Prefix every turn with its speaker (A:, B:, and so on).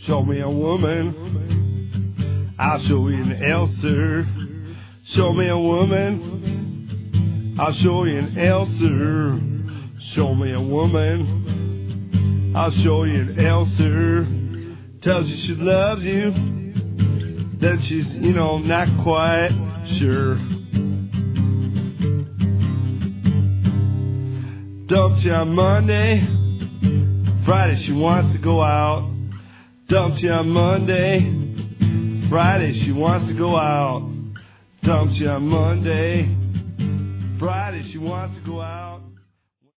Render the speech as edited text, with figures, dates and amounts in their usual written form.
A: Show me a woman, I'll show you an answer. Show me a woman, I'll show you an answer. Show me a woman, I'll show you an answer. Tells you she loves you, then she's, not quite sure. Dumped you on Monday, Friday she wants to go out. Dumped you on Monday, Friday she wants to go out. Dumped you on Monday, Friday she wants to go out.